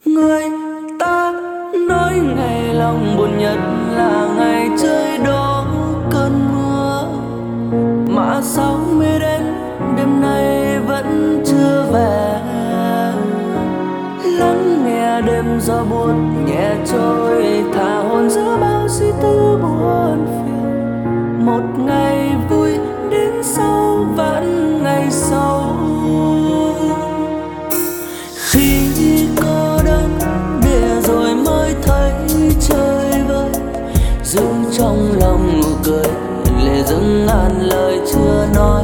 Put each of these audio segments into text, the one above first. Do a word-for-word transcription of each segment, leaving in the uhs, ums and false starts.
Người ta nói ngày lòng buồn nhất là ngày trời đổ cơn mưa, mà sao mây đến đêm nay vẫn chưa về. Lắng nghe đêm gió buồn nhẹ trôi, thả hồn giữa bao suy tư buồn phiền. Một ngày vui đến sau vẫn ngày sau, khi cô đơn để rồi mới thấy trời vơi. Giữ trong lòng nụ cười, lệ dâng ngàn lời chưa nói.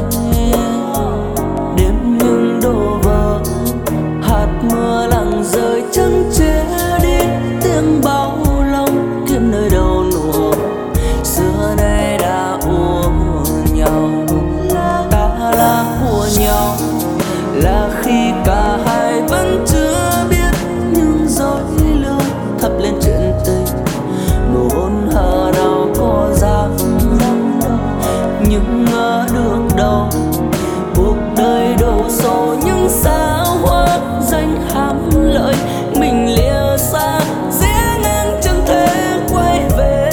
Đêm những đổ vỡ, hạt mưa lặng rơi chẳng che đi tiếng bao lòng kiếm nơi đâu nụ hôn. Xưa nay đã ua nhau, ta là của nhau, là khi cả hai vẫn chưa biết những dối lừa thắp lên chuyện tình. Nụ hôn hờ nào có dám nhưng ngờ được đâu, cuộc đời đổ xô những sao hoa danh hám lợi. Mình lìa xa dễ ngang chẳng thể quay về.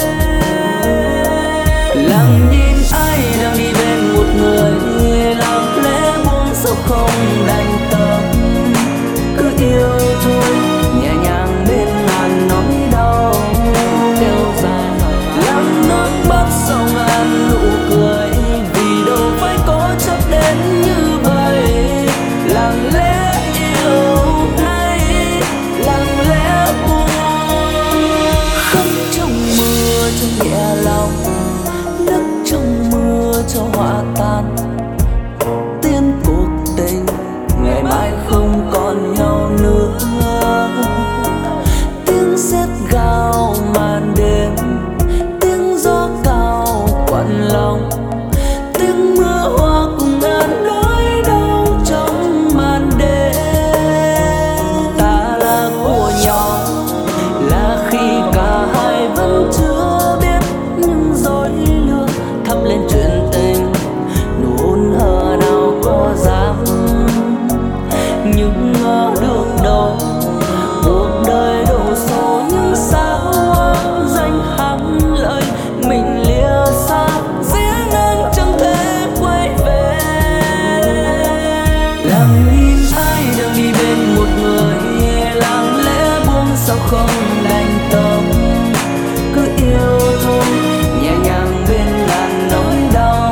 Lặng nhìn ai đang đi bên một người, lặng lẽ buông sâu không đành tâm. Cứ yêu thôi nhẹ nhàng bên ngàn nỗi đau kéo dài, lặng nước mắt sau ngàn nụ cười. Vì đâu phải có chấp đến như vậy. Lặng lẽ yêu nay, lặng lẽ buồn. Khóc trong mưa cho nhẹ lòng, nức trong mưa cho hòa tan. Tiên cuộc tình ngày mai không còn nhau nữa. Tiếng sét gào màn đêm, tiếng gió cao quặn lòng, tiếng mưa hoa cùng ngàn nỗi đau trong màn đêm. Ta là của nhau, là khi cả hai vẫn chưa biết những dối lừa thắp lên chuyện tình. Nụ hôn hờ nào có dám nhưng ngờ được đâu, cuộc đời đổ xô những sao danh hám lợi. Mình lìa xa dễ ngang chẳng thể quay về. Lặng nhìn ai đang đi bên một người, lặng lẽ buông sao không đành tâm. Cứ yêu thôi nhẹ nhàng bên ngàn nỗi đau,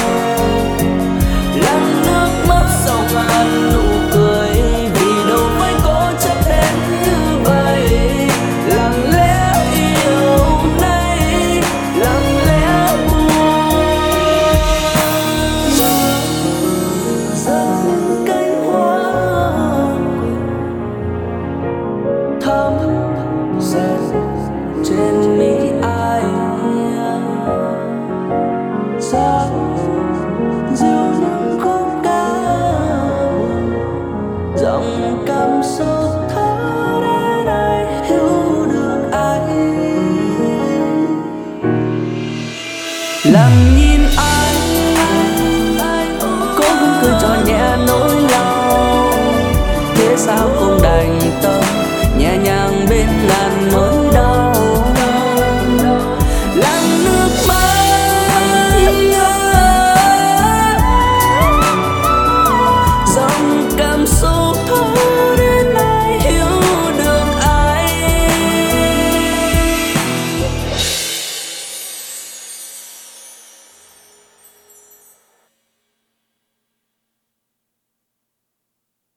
lăn nước mắt sau ngàn nụ cười. Vì đâu phải có chấp đến như vậy. Lặng lẽ yêu nay, lặng lẽ buồn. Dâng cánh hoa thắm rơi trên mi ai. Gió dịu những khúc ca buồn, dòng cảm xúc thở đến ai hiểu được ai. Lặng nhìn ai cố gắng cười cho nhẹ nỗi đau, thế sao không đành tâm.